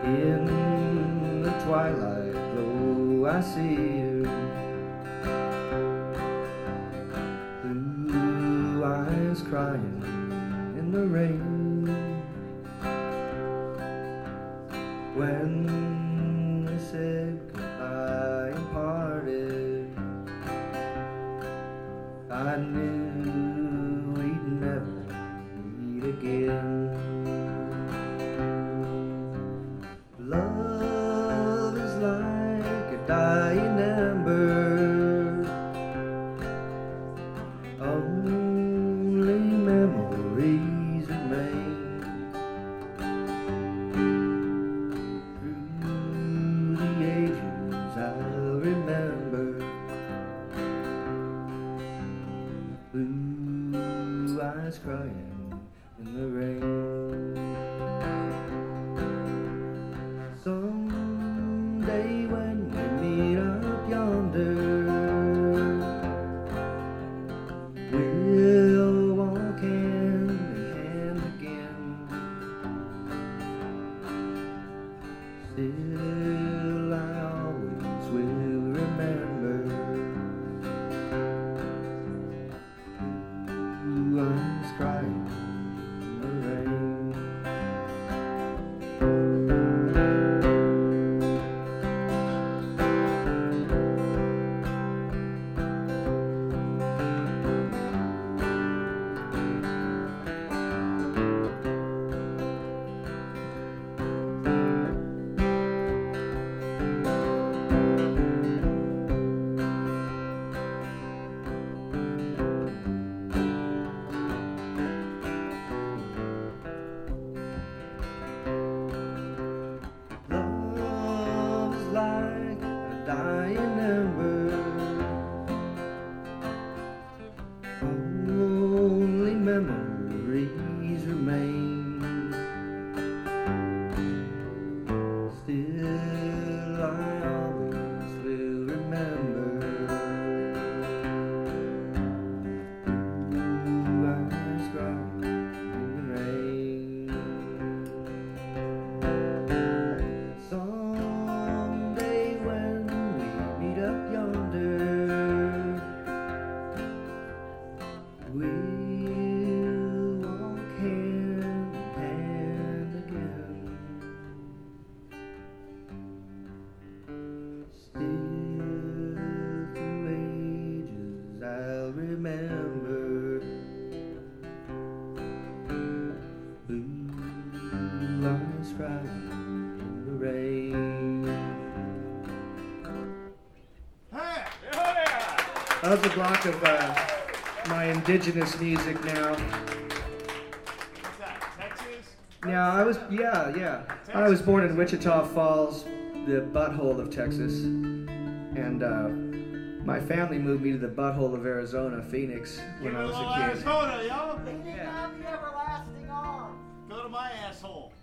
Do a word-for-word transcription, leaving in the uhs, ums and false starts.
In the twilight glow I see you, blue eyes crying in the rain. When we said goodbye and parted, I knew we'd never meet again. Love is like a dying ember, only memories remain. Through the ages I'll remember blue eyes crying in the rain. Someday when we meet up yonder, we'll walk hand in hand again. Still I always will remember blue eyes crying in the rain. Like a dying ember, only memories remain. Still I always will remember blue eyes crying in the rain. Someday when we meet up yonder, we'll walk hand in hand again. Still through ages I'll remember blue eyes crying in the rain. That was a block of uh, my indigenous music now. What's that, Texas? Yeah, I was, yeah, yeah. I was born in Wichita Falls, the butthole of Texas. And uh, my family moved me to the butthole of Arizona, Phoenix, when Give I it was a little a kid. Arizona, y'all. They didn't have the everlasting arm. Go to my asshole.